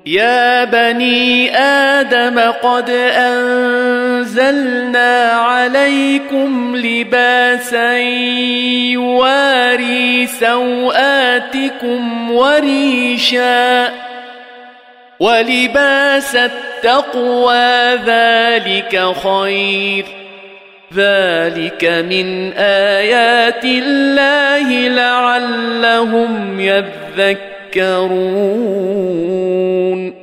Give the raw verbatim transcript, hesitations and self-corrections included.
يا بني آدم قد أنزلنا عليكم لباسا يواري سوآتكم وريشا ولباس التقوى ذلك خير ذلك من آيات الله لعلهم يذكرون